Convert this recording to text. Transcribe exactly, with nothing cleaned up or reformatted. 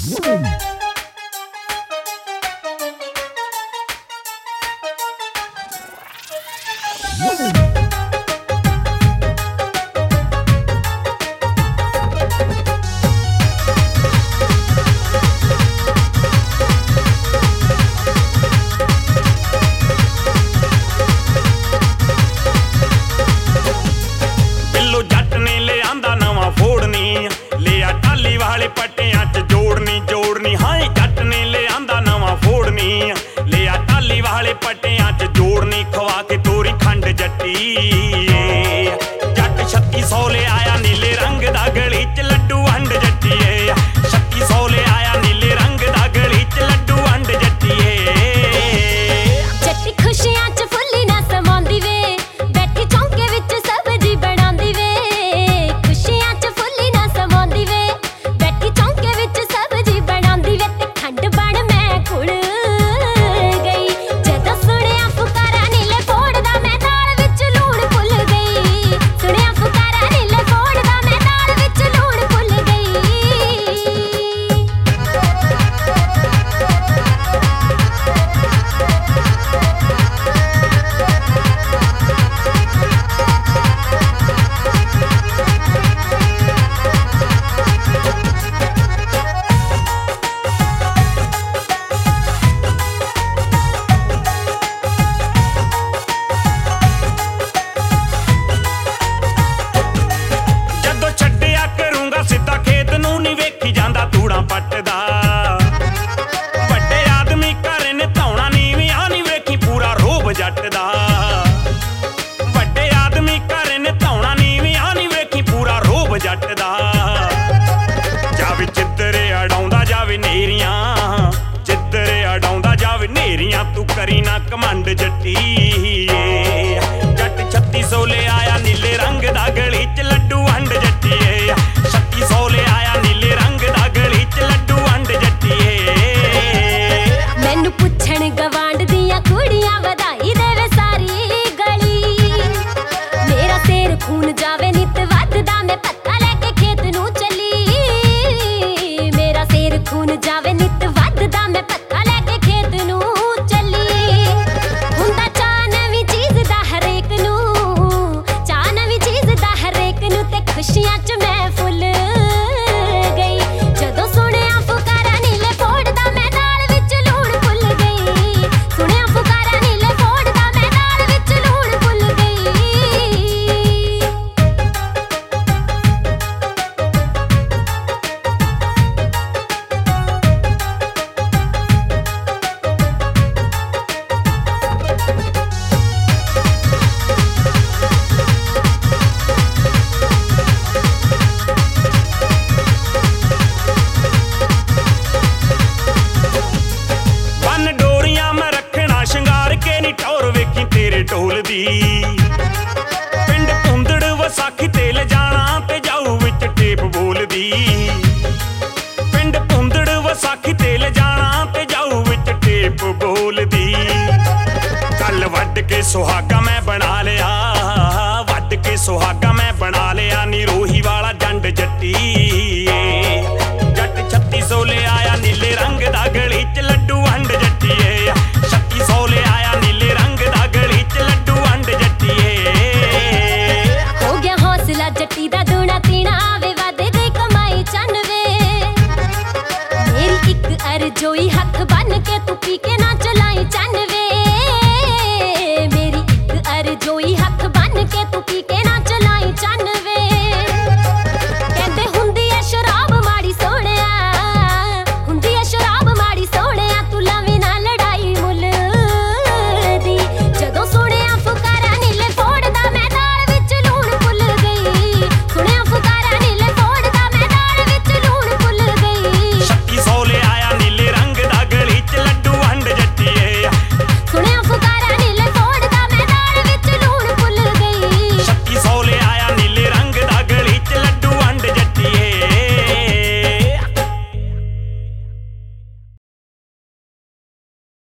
पट्टियां च जोड़नी जोड़नी हाय जट ने ले आंदा नवा फोड़नी लिया टाली वाले पट्टियां च जोड़नी खवा के तोरी खंड जट्टी जट छत्ती सौ ले आया नीले रंग दा गली च लड्डू वंड जट्टी छत्ती सौ ले आया नीले रंग दा गली च लड्डू वंड जट्टी जट्टी खुशियां च फुल्ली ना समांदी वे बैठी चौंके विच सब्जी बनांदी वे खुशियां च फुल्ली ना समांदी वे बैठी चौंके विच सब्जी बनांदी वे ते खंड बण मैं कुड़ गई जदों सुनिया फुकारा नीले फोड़दा मैं नाल विच लूण भुल गई सुनिया फुकारा नीले फोड़दा मैं नाल विच लूण भुल गई पटदा वड्डे आदमी घर ने धौना नीवियां नी वेखी पूरा रोब जट दा वड्डे आदमी घर ने धौना नीवियां नी वेखी पूरा रोब जट दा जावे चिद्दरे अड़ाउंदा जावे नेरियां चिद्दरे अड़ाउंदा जावे नेरियां तू करी ना घमंड जट्टी जट छत्ती सौ ले आया नीले रंग दा गली च लड्डू वंड जट्टी छत्ती सौ ले आया नीले रंग दा गली च लड्डू वंड जट्टी मैनू पुछण गवांड दियां कुड़ियां वधाई देवे सारी गली मेरा सिर खून जावे नित वधदा मैं पत्ता लेके खेत नू चली मेरा सिर खून जावे नित वधदा मैं पत्ता लेके खेत नू चली हुंदा चा नवीं चीज दा हरेक नू चा नवीं चीज दा हरेक नू ते खुशियां च मैं फुल गई जदों सुनिया फुकारा नीले फोड़दा मैं नाल विच लूण भुल गई सुनिया फुकारा नीले फोड़दा मैं नाल विच लूण भुल गई बन डोरियां मैं रखना शंगार के नी टौर वेखी तेरे ढोल दी पिंड पुंदड़ वसाखी ते ले जाना ते जाऊ विच टेप बोलदी पिंड पुंदड़ वसाखी ते ले जाना ते जाऊ विच टेप बोलदी कल वड्ड के सुहागा मैं बना लिया वड्ड के सुहागा मैं बना लिया नी रोही वाला जंड जट्टी जट छत्ती सौ ले आया नीले रंग दा गली च लड्डू वंड जट्टी छत्ती सौ ले आया नीले रंग दा गली च लड्डू वंड जट्टी हो गया हौसला जट्टी दा दूना तीना वे वादे दे कमाई चन वे मेरी इक अर्जोई हथ बन के तू पी के ना